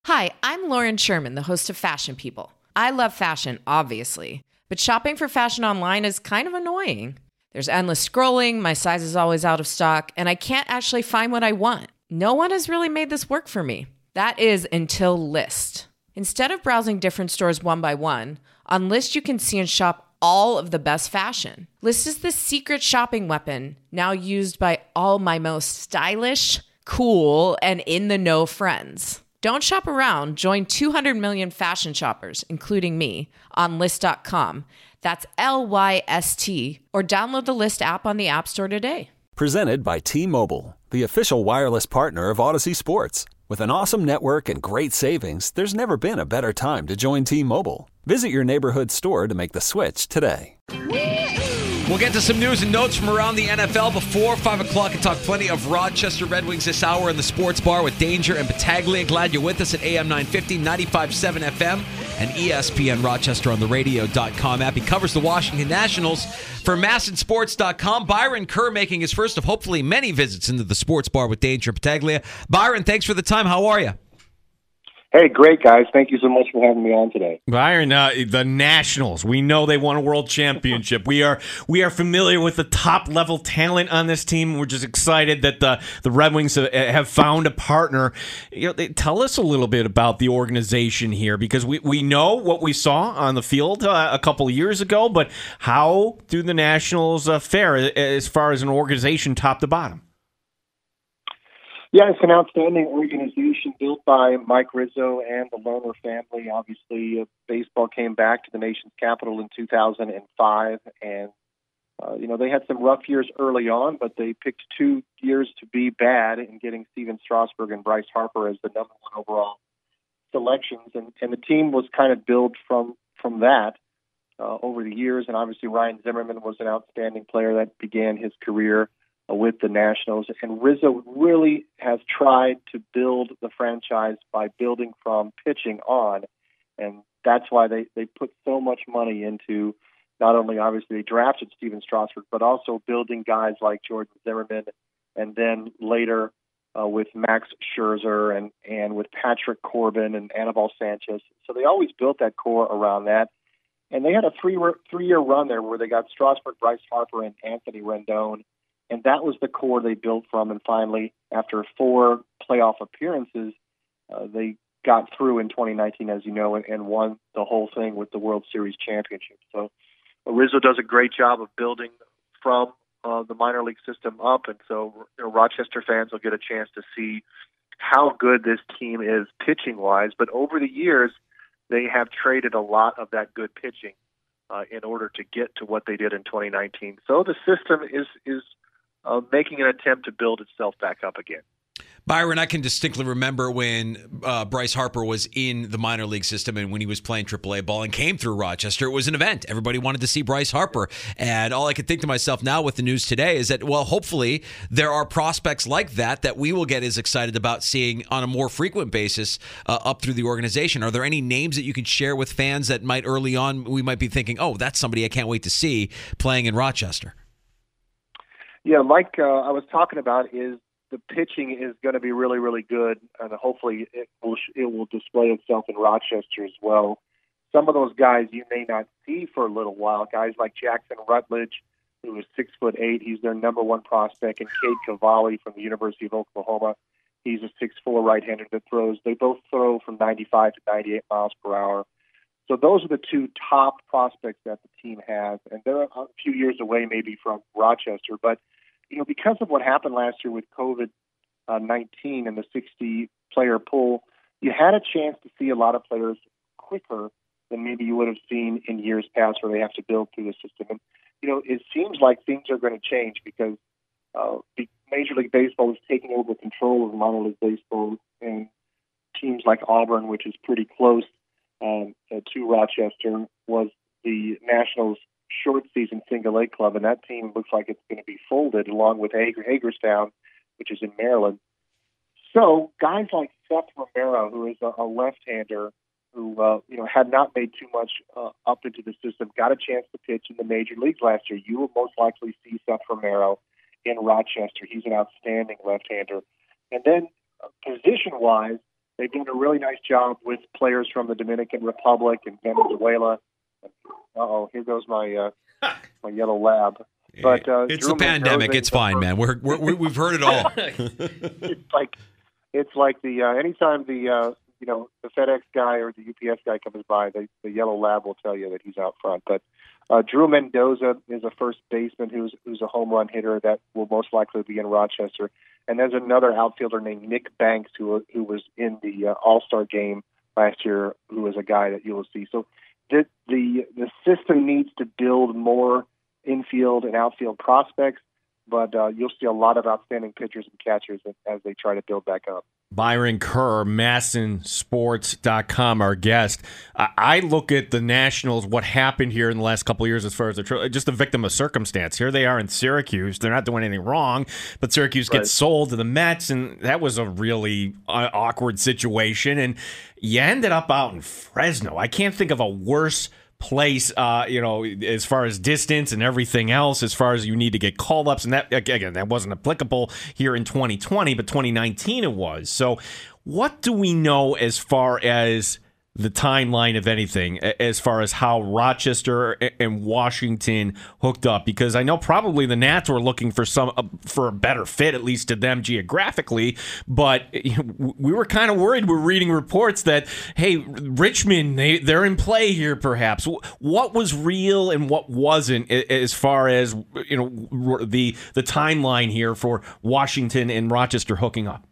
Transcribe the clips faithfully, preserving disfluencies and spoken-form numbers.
Hi, I'm Lauren Sherman, the host of Fashion People. I love fashion, obviously, but shopping for fashion online is kind of annoying. There's endless scrolling, my size is always out of stock, and I can't actually find what I want. No one has really made this work for me. That is until Lyst. Instead of browsing different stores one by one, on Lyst you can see and shop all of the best fashion. Lyst is the secret shopping weapon, now used by all my most stylish, cool, and in-the-know friends. Don't shop around. Join two hundred million fashion shoppers, including me, on Lyst dot com. That's L Y S T, or download the Lyst app on the App Store today. Presented by T-Mobile, the official wireless partner of Odyssey Sports. With an awesome network and great savings, there's never been a better time to join T-Mobile. Visit your neighborhood store to make the switch today. We'll get to some news and notes from around the N F L before five o'clock and talk plenty of Rochester Red Wings this hour in the Sports Bar with Danger and Battaglia. Glad you're with us at A M nine fifty, ninety-five point seven F M, and E S P N Rochester on the radio dot com app. He covers the Washington Nationals for masson sports dot com. Byron Kerr making his first of hopefully many visits into the Sports Bar with Danger and Battaglia. Byron, thanks for the time. How are you? Hey, great, guys. Thank you so much for having me on today. Byron, uh, the Nationals, we know they won a world championship. We are we are familiar with the top-level talent on this team. We're just excited that the, the Red Wings have found a partner. You know, they, tell us a little bit about the organization here, because we, we know what we saw on the field uh, a couple of years ago, but how do the Nationals uh, fare as far as an organization top to bottom? Yeah, it's an outstanding organization built by Mike Rizzo and the Lerner family. Obviously, uh, baseball came back to the nation's capital in two thousand five, and uh, you know they had some rough years early on, but they picked two years to be bad in getting Steven Strasburg and Bryce Harper as the number one overall selections, and, and the team was kind of built from from that uh, over the years. And obviously, Ryan Zimmerman was an outstanding player that began his career with the Nationals, and Rizzo really has tried to build the franchise by building from pitching on, and that's why they, they put so much money into not only obviously they drafted Steven Strasburg, but also building guys like Jordan Zimmerman, and then later uh, with Max Scherzer and, and with Patrick Corbin and Anibal Sanchez. So they always built that core around that, and they had a three three-year run there where they got Strasburg, Bryce Harper, and Anthony Rendon. And that was the core they built from. And finally, after four playoff appearances, uh, they got through in twenty nineteen, as you know, and, and won the whole thing with the World Series championship. So uh, Rizzo does a great job of building from uh, the minor league system up. And so you know, Rochester fans will get a chance to see how good this team is pitching-wise. But over the years, they have traded a lot of that good pitching uh, in order to get to what they did in twenty nineteen. So the system is is Uh, making an attempt to build itself back up again. Byron, I can distinctly remember when uh, Bryce Harper was in the minor league system and when he was playing triple A ball and came through Rochester. It was an event. Everybody wanted to see Bryce Harper. And all I could think to myself now with the news today is that, well, hopefully there are prospects like that that we will get as excited about seeing on a more frequent basis uh, up through the organization. Are there any names that you can share with fans that might early on we might be thinking, oh, that's somebody I can't wait to see playing in Rochester? Yeah, like uh, I was talking about, is the pitching is going to be really, really good, and hopefully it will it will display itself in Rochester as well. Some of those guys you may not see for a little while. Guys like Jackson Rutledge, who is six foot eight, he's their number one prospect, and Cade Cavalli from the University of Oklahoma, he's a six foot four right-hander that throws. They both throw from ninety-five to ninety-eight miles per hour. So those are the two top prospects that the team has, and they're a few years away maybe from Rochester, but you know, because of what happened last year with COVID nineteen and the sixty-player pool, you had a chance to see a lot of players quicker than maybe you would have seen in years past where they have to build through the system. And, you know, it seems like things are going to change because uh, the Major League Baseball is taking over control of minor league baseball, and teams like Auburn, which is pretty close um, uh, to Rochester, was the Nationals' short season single A club, and that team looks like it's going to be folded along with Hager, Hagerstown, which is in Maryland. So guys like Seth Romero, who is a, a left-hander who uh, you know had not made too much uh, up into the system, got a chance to pitch in the major leagues last year. You will most likely see Seth Romero in Rochester. He's an outstanding left-hander. And then uh, position-wise, they've done a really nice job with players from the Dominican Republic and Venezuela. Uh-oh, here goes my uh, my yellow lab. But uh, it's Drew the pandemic. Mendoza It's fine, man. We're, we're we've heard it all. it's like it's like the uh, anytime the uh, you know the FedEx guy or the U P S guy comes by, the, the yellow lab will tell you that he's out front. But uh, Drew Mendoza is a first baseman who's who's a home run hitter that will most likely be in Rochester. And there's another outfielder named Nick Banks who who was in the uh, All-Star game last year, who is a guy that you will see. So the the the system needs to build more infield and outfield prospects, but uh, you'll see a lot of outstanding pitchers and catchers as, as they try to build back up. Byron Kerr, Masson Sports dot com, our guest. I, I look at the Nationals, what happened here in the last couple of years as far as the, just a victim of circumstance. Here they are in Syracuse. They're not doing anything wrong, but Syracuse Right. gets sold to the Mets, and that was a really uh, awkward situation. And you ended up out in Fresno. I can't think of a worse place, uh, you know, as far as distance and everything else, as far as you need to get call-ups. And that, again, that wasn't applicable here in twenty twenty, but twenty nineteen it was. So what do we know as far as the timeline of anything, as far as how Rochester and Washington hooked up? Because I know probably the Nats were looking for some for a better fit, at least to them geographically, but we were kind of worried. We're reading reports that, hey, Richmond, they, they're in play here perhaps. What was real and what wasn't as far as, you know, the the timeline here for Washington and Rochester hooking up?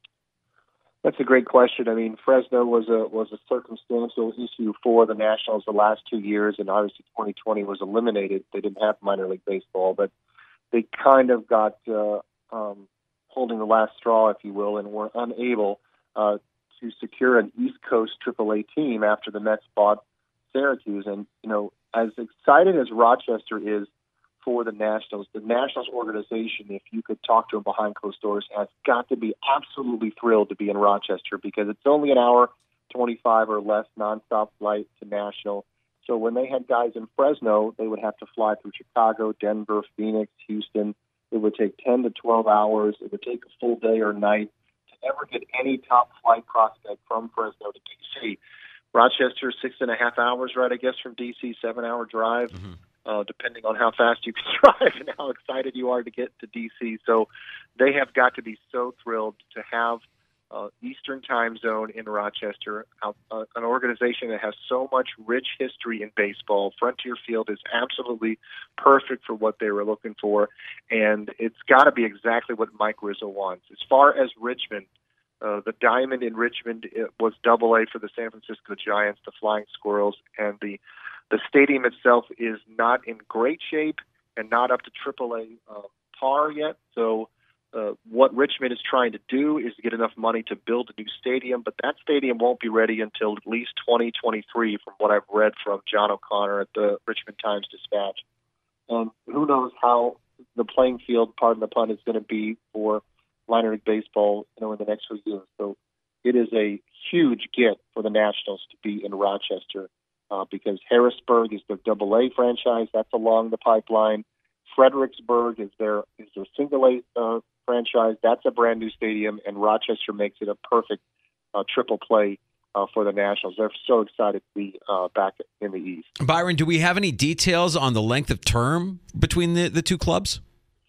That's a great question. I mean, Fresno was a was a circumstantial issue for the Nationals the last two years, and obviously twenty twenty was eliminated. They didn't have minor league baseball, but they kind of got uh, um, holding the last straw, if you will, and were unable uh, to secure an East Coast triple A team after the Mets bought Syracuse. And, you know, as excited as Rochester is for the Nationals, the Nationals organization, if you could talk to them behind closed doors, has got to be absolutely thrilled to be in Rochester because it's only an hour, twenty-five or less nonstop flight to Nashville. So when they had guys in Fresno, they would have to fly through Chicago, Denver, Phoenix, Houston. It would take ten to twelve hours. It would take a full day or night to ever get any top flight prospect from Fresno to D C. Rochester, six and a half hours, right, I guess, from D C, seven-hour drive. Mm-hmm. Uh, depending on how fast you can drive and how excited you are to get to D C. So they have got to be so thrilled to have uh, Eastern time zone in Rochester, uh, uh, an organization that has so much rich history in baseball. Frontier Field is absolutely perfect for what they were looking for, and it's got to be exactly what Mike Rizzo wants. As far as Richmond, uh, the Diamond in Richmond it was double A for the San Francisco Giants, the Flying Squirrels, and the The stadium itself is not in great shape and not up to triple A uh, par yet. So uh, what Richmond is trying to do is get enough money to build a new stadium, but that stadium won't be ready until at least twenty twenty-three from what I've read from John O'Connor at the Richmond Times-Dispatch. And who knows how the playing field, pardon the pun, is going to be for minor league baseball, you know, in the next few years. So it is a huge get for the Nationals to be in Rochester. Uh, because Harrisburg is their double A franchise. That's along the pipeline. Fredericksburg is their is their single A uh, franchise. That's a brand new stadium, and Rochester makes it a perfect uh, triple play uh, for the Nationals. They're so excited to be uh, back in the East. Byron, do we have any details on the length of term between the, the two clubs?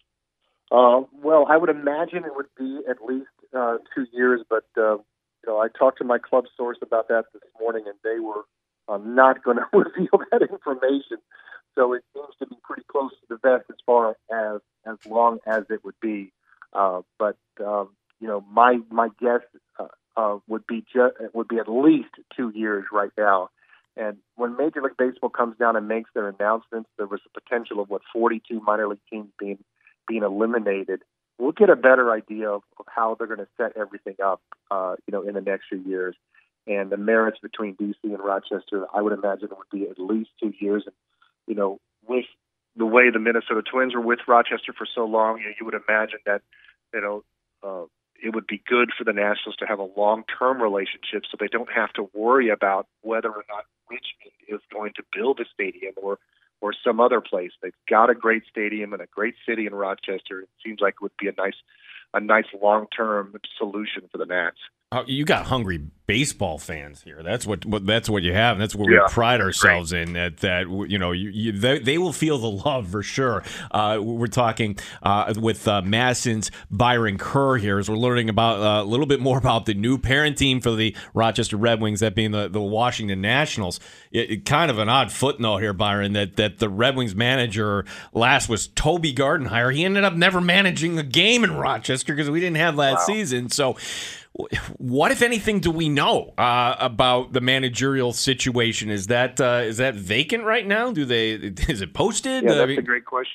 Uh, well, I would imagine it would be at least uh, two years, but uh, you know, I talked to my club source about that this morning, and they were I'm not going to reveal that information. So it seems to be pretty close to the vest as far as as long as it would be. Uh, but um, you know, my my guess uh, uh, would be ju- would be at least two years right now. And when Major League Baseball comes down and makes their announcements, there was a potential of what forty-two minor league teams being being eliminated. We'll get a better idea of, of how they're going to set everything up, uh, you know, in the next few years. And the marriage between D C and Rochester, I would imagine it would be at least two years. And, you know, with the way the Minnesota Twins were with Rochester for so long, you know, you would imagine that, you know, uh, it would be good for the Nationals to have a long-term relationship so they don't have to worry about whether or not Richmond is going to build a stadium or, or some other place. They've got a great stadium and a great city in Rochester. It seems like it would be a nice, a nice long-term solution for the Nats. Oh, you got hungry baseball fans here. That's what, what that's what you have, and that's what yeah, we pride ourselves great. in. That that you know, you, you, they, they will feel the love for sure. Uh, we're talking uh, with uh, Madison's Byron Kerr here, as we're learning about uh, a little bit more about the new parent team for the Rochester Red Wings, that being the, the Washington Nationals. It, it, kind of an odd footnote here, Byron, that that the Red Wings manager last was Toby Gardenhire. He ended up never managing a game in Rochester because we didn't have that wow. season. So. What, if anything, do we know uh, about the managerial situation? Is that uh, is that vacant right now? Do they is it posted? Yeah, that's I mean, a great question.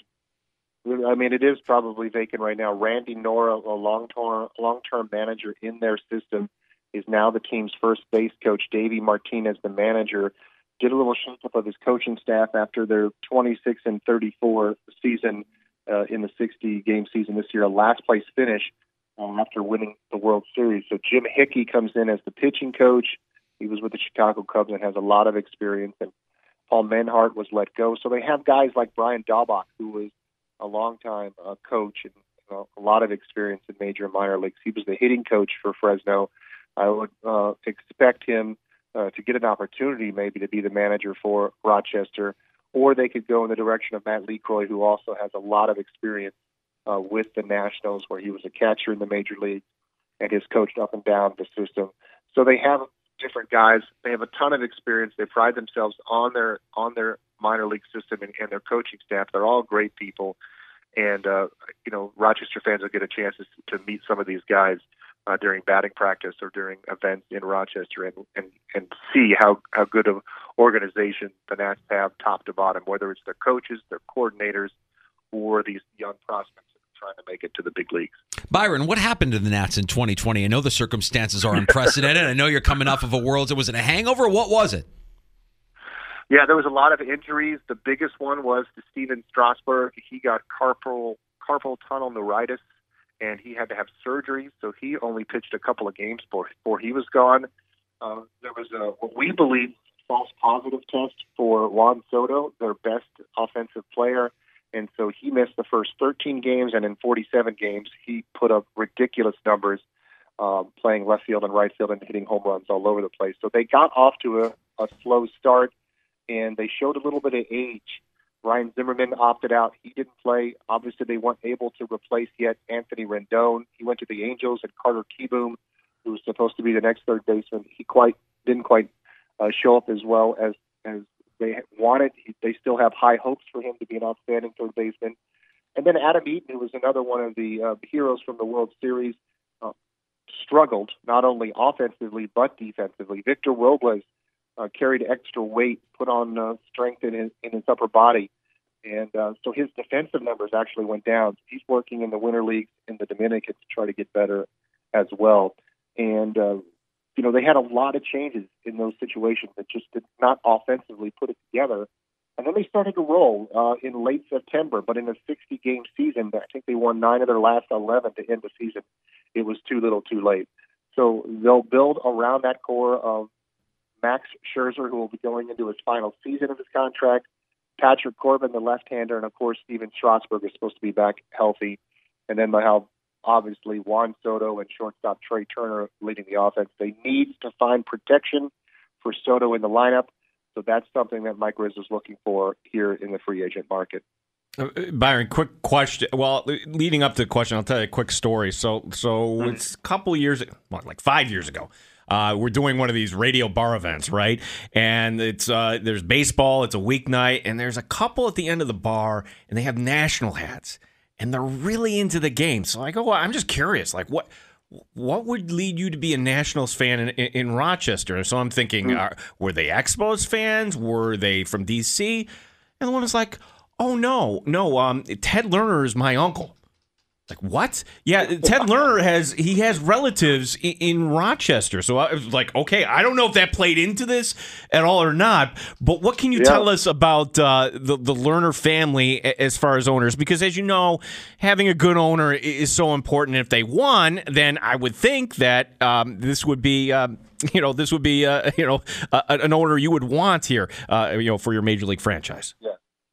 I mean, it is probably vacant right now. Randy Nora, a long-term long-term manager in their system, is now the team's first base coach. Davey Martinez, the manager, did a little shake-up of his coaching staff after their twenty-six and thirty-four season uh, in the sixty-game season this year, a last-place finish. Um, after winning the World Series. So Jim Hickey comes in as the pitching coach. He was with the Chicago Cubs and has a lot of experience. And Paul Menhart was let go. So they have guys like Brian Daubach, who was a longtime uh, coach and uh, a lot of experience in major and minor leagues. He was the hitting coach for Fresno. I would uh, expect him uh, to get an opportunity maybe to be the manager for Rochester. Or they could go in the direction of Matt LeCroy, who also has a lot of experience Uh, with the Nationals, where he was a catcher in the major league and has coached up and down the system. So they have different guys. They have a ton of experience. They pride themselves on their on their minor league system and, and their coaching staff. They're all great people, and uh, you know, Rochester fans will get a chance to meet some of these guys uh, during batting practice or during events in Rochester, and and, and see how, how good of organization the Nats have, top to bottom, whether it's their coaches, their coordinators, or these young prospects trying to make it to the big leagues. Byron, what happened to the Nats in twenty twenty? I know the circumstances are unprecedented. I know you're coming off of a World. Was it a hangover? What was it? Yeah, there was a lot of injuries. The biggest one was to Steven Strasburg. He got carpal carpal tunnel neuritis, and he had to have surgery. So he only pitched a couple of games before, before he was gone. Uh, there was a, what we believe false positive test for Juan Soto, their best offensive player. And so he missed the first thirteen games, and in forty-seven games, he put up ridiculous numbers, um, playing left field and right field and hitting home runs all over the place. So they got off to a, a slow start, and they showed a little bit of age. Ryan Zimmerman opted out. He didn't play. Obviously, they weren't able to replace yet Anthony Rendon. He went to the Angels, and Carter Kieboom, who was supposed to be the next third baseman, he quite didn't quite uh, show up as well as as they wanted. They still have high hopes for him to be an outstanding third baseman. And then Adam Eaton, who was another one of the uh, heroes from the World Series, uh, struggled not only offensively but defensively. Victor Robles uh, carried extra weight, put on uh, strength in his, in his upper body, and uh, so his defensive numbers actually went down. He's working in the winter leagues in the Dominican to try to get better as well. And uh, you know, they had a lot of changes in those situations that just did not offensively put it together. And then they started to roll uh, in late September, but in a sixty-game season, I think they won nine of their last eleven to end the season. It was too little too late. So they'll build around that core of Max Scherzer, who will be going into his final season of his contract, Patrick Corbin, the left-hander, and, of course, Steven Strasburg is supposed to be back healthy. And then they'll have, obviously, Juan Soto and shortstop Trey Turner leading the offense. They need to find protection for Soto in the lineup, so that's something that Mike Rizzo is looking for here in the free agent market. Uh, Byron, quick question. Well, leading up to the question, I'll tell you a quick story. So, so mm-hmm. it's a couple years, well, like five years ago. Uh, we're doing one of these radio bar events, right? And it's uh, there's baseball. It's a weeknight, and there's a couple at the end of the bar, and they have national hats, and they're really into the game. So I go, well, I'm just curious, like what what would lead you to be a Nationals fan in, in, in Rochester? So I'm thinking, mm-hmm. uh, were they Expos fans? Were they from D C? And the one is like, oh no, no, um, Ted Lerner is my uncle. Like, what? Yeah, Ted Lerner has he has relatives in, in Rochester. So I was like, okay, I don't know if that played into this at all or not, but what can you yeah. tell us about uh, the, the Lerner family as far as owners? Because as you know, having a good owner is so important. If they won, then I would think that um, this would be, um, you know, this would be, uh, you know, uh, an owner you would want here, uh, you know, for your major league franchise. Yeah.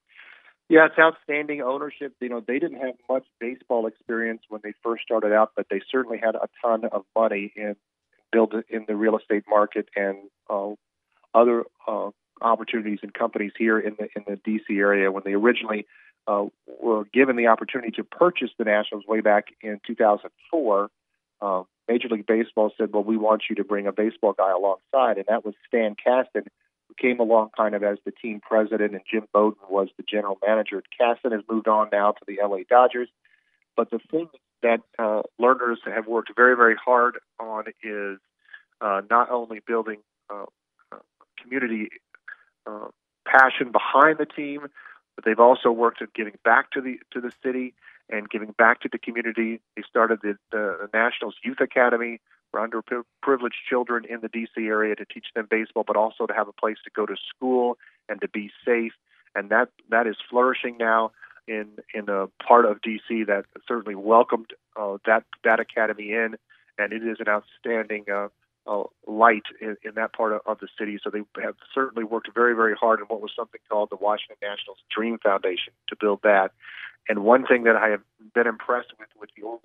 Yeah, it's outstanding ownership. You know, they didn't have much baseball experience when they first started out, but they certainly had a ton of money in build in the real estate market and uh, other uh, opportunities and companies here in the in the D C area. When they originally uh, were given the opportunity to purchase the Nationals way back in two thousand four, uh, Major League Baseball said, well, we want you to bring a baseball guy alongside, and that was Stan Kasten, who came along kind of as the team president, and Jim Bowden was the general manager. Kasten has moved on now to the L A Dodgers. But the thing that uh, learners have worked very, very hard on is uh, not only building uh, uh, community uh, passion behind the team, but they've also worked at giving back to the to the city and giving back to the community. They started the, the Nationals Youth Academy for underprivileged children in the D C area to teach them baseball, but also to have a place to go to school and to be safe. And that that is flourishing now in in a part of D C that certainly welcomed uh, that that academy in, and it is an outstanding uh, uh, light in, in that part of, of the city. So they have certainly worked very, very hard on what was something called the Washington Nationals Dream Foundation to build that. And one thing that I have been impressed with with the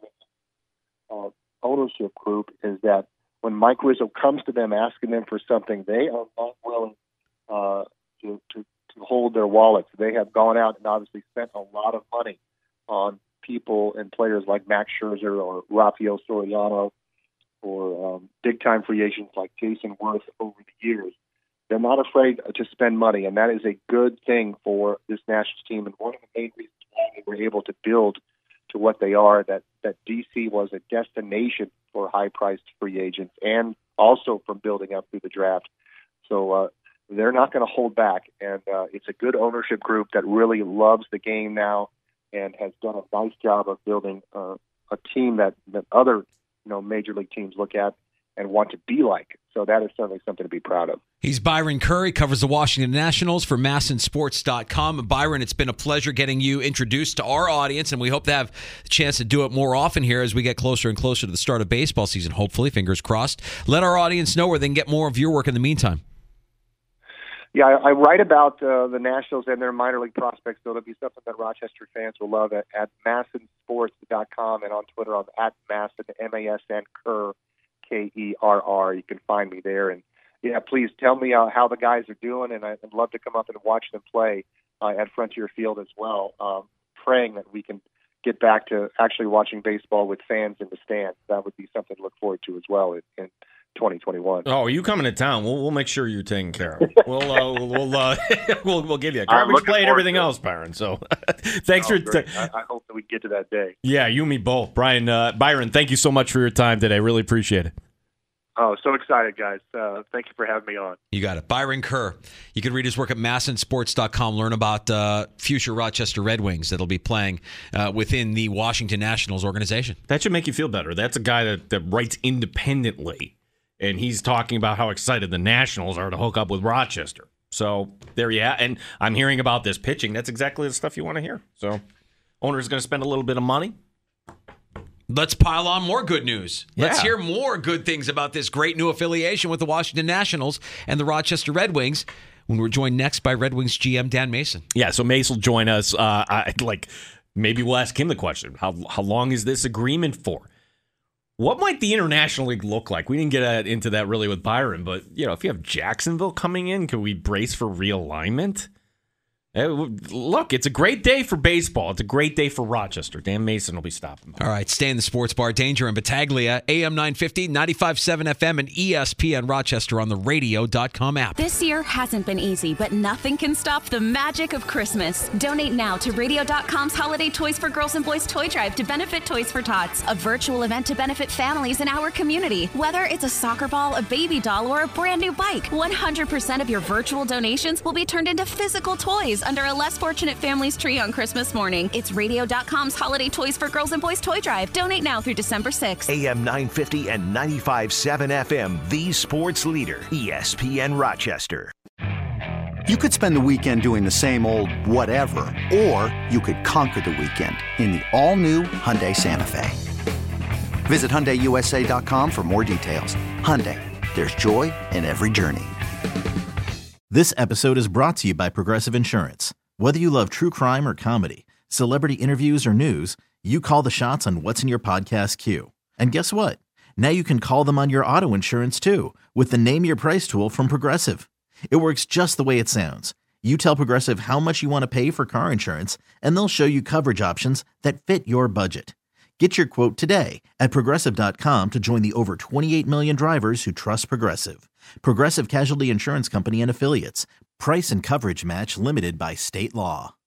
uh, ownership group is that when Mike Rizzo comes to them asking them for something, they are not willing uh, to, to to hold their wallets. They have gone out and obviously spent a lot of money on people and players like Max Scherzer or Rafael Soriano or um, big-time free agents like Jason Worth over the years. They're not afraid to spend money, and that is a good thing for this Nationals team. And one of the main reasons why they were able to build to what they are, that, that D C was a destination for high-priced free agents and also from building up through the draft. So uh, they're not going to hold back, and uh, it's a good ownership group that really loves the game now and has done a nice job of building uh, a team that, that other you know major league teams look at and want to be like. So that is certainly something to be proud of. He's Byron Kerr. He covers the Washington Nationals for masson sports dot com. Byron, it's been a pleasure getting you introduced to our audience, and we hope to have a chance to do it more often here as we get closer and closer to the start of baseball season, hopefully, fingers crossed. Let our audience know where they can get more of your work in the meantime. Yeah, I, I write about uh, the Nationals and their minor league prospects, so it'll be something that Rochester fans will love at, at masson sports dot com and on Twitter on at Masson, M A S N, Kerr, K E R R. You can find me there. And, yeah, please tell me uh, how the guys are doing, and I'd love to come up and watch them play uh, at Frontier Field as well, um, praying that we can get back to actually watching baseball with fans in the stands. That would be something to look forward to as well in, in twenty twenty-one. Oh, are you coming to town? We'll we'll make sure you're taken care of. We'll uh, we'll uh, we'll we'll give you a garbage plate and everything else, Byron. So thanks oh, for. T- I, I hope that we get to that day. Yeah, you and me both, Brian. Uh, Byron, thank you so much for your time today. Really appreciate it. Oh, so excited, guys. Uh, thank you for having me on. You got it. Byron Kerr. You can read his work at masson sports dot com, learn about uh, future Rochester Red Wings that'll be playing uh, within the Washington Nationals organization. That should make you feel better. That's a guy that, that writes independently, and he's talking about how excited the Nationals are to hook up with Rochester. So there you have. And I'm hearing about this pitching. That's exactly the stuff you want to hear. So owner's going to spend a little bit of money. Let's pile on more good news. Yeah. Let's hear more good things about this great new affiliation with the Washington Nationals and the Rochester Red Wings when we're joined next by Red Wings G M Dan Mason. Yeah, so Mace will join us. Uh, I, like, maybe we'll ask him the question. How how long is this agreement for? What might the International League look like? We didn't get uh, into that really with Byron, but you know, if you have Jacksonville coming in, can we brace for realignment? Look, it's a great day for baseball. It's a great day for Rochester. Dan Mason will be stopping by. All right, stay in the sports bar. Danger and Battaglia, A M nine fifty, ninety-five point seven F M, and E S P N Rochester on the radio dot com app. This year hasn't been easy, but nothing can stop the magic of Christmas. Donate now to radio dot com's Holiday Toys for Girls and Boys Toy Drive to benefit Toys for Tots, a virtual event to benefit families in our community. Whether it's a soccer ball, a baby doll, or a brand new bike, one hundred percent of your virtual donations will be turned into physical toys under a less fortunate family's tree on Christmas morning. It's radio dot com's Holiday Toys for Girls and Boys Toy Drive. Donate now through December sixth. A M nine fifty and ninety-five point seven F M, the sports leader, E S P N Rochester. You could spend the weekend doing the same old whatever, or you could conquer the weekend in the all-new Hyundai Santa Fe. Visit Hyundai U S A dot com for more details. Hyundai, there's joy in every journey. This episode is brought to you by Progressive Insurance. Whether you love true crime or comedy, celebrity interviews or news, you call the shots on what's in your podcast queue. And guess what? Now you can call them on your auto insurance too with the Name Your Price tool from Progressive. It works just the way it sounds. You tell Progressive how much you want to pay for car insurance, and they'll show you coverage options that fit your budget. Get your quote today at Progressive dot com to join the over twenty-eight million drivers who trust Progressive. Progressive Casualty Insurance Company and Affiliates. Price and coverage match limited by state law.